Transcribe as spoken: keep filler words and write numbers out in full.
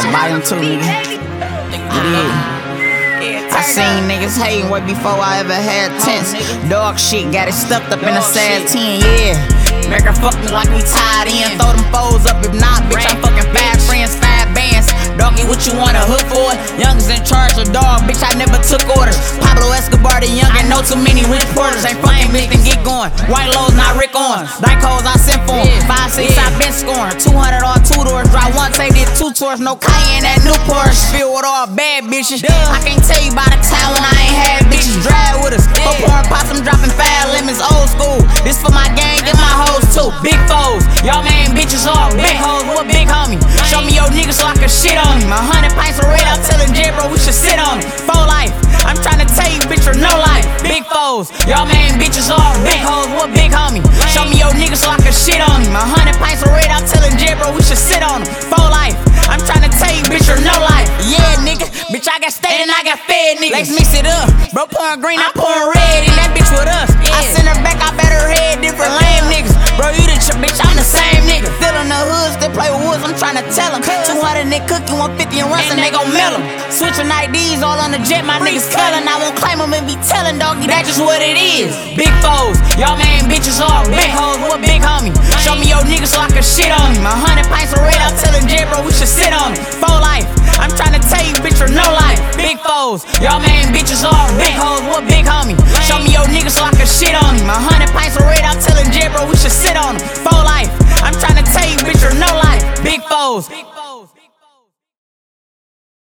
Volume two, nigga. Yeah. I seen niggas hating way before I ever had tents. Dog shit, got it stuffed up in a sad ten, yeah. Make her fuck me like we tied in. Throw them foes up, if not, bitch, I'm fucking five friends, five bands. Doggy, what you want a hook for? Young's in charge of dog, bitch, I never took orders. Pablo Escobar, the young, and know too many rich porters. Ain't fucking bitch, then get going. White lows, not Rick Owens. Dyke hoes, I sent for 'em. Five, six, I been scoring. two hundred all two doors. Drive one, take did two tours. No Cayenne, that new Porsche. Filled with all bad bitches. I can't tell you by the time when I ain't had bitches. Drive with us. Go pouring pots, I'm dropping five lemons. Old school. This for my gang, get my hoes too. Big foes. Y'all man bitches all big hoes. What big homie? Show me your niggas so I can shit on him. A hundred pints of red, I'm telling J bro we should sit on it. For life. I'm trying to tell you, bitch, for no life. Big foes. Y'all man bitches all big hoes. What big homie? Show me your niggas so I can shit on him. A hundred pints of red, I'm telling J bro we should sit on him. For life. I'm trying to tell you, bitch, for no life. Yeah, nigga. Bitch, I got stayed and I got fed, nigga. Let's mix it up. Bro pouring green, I'm pouring red. And that bitch with us. I send her back, I bet her head different lame niggas. Bro, you the ch bitch, I'm the same nigga. Still in the hood, still play with woods, I'm trying to tell them. two hundred Nick Cookie, one fifty and runs, and they gon' mail them. Switching I Ds all on the jet, my niggas cullin'. I won't claim them and be telling, doggy, that's just what it is. Big foes, y'all man bitches all big hoes. What big homie? Show me your niggas so I can shit on him. A hundred pints of red, I'm telling J bro we should sit on it. For life. I'm trying to tell you, bitch, for no life. Big foes, y'all man bitches all big hoes. What big homie? Show me your niggas so I can shit on him. A hundred pints of red, I'm telling J bro we should sit on him.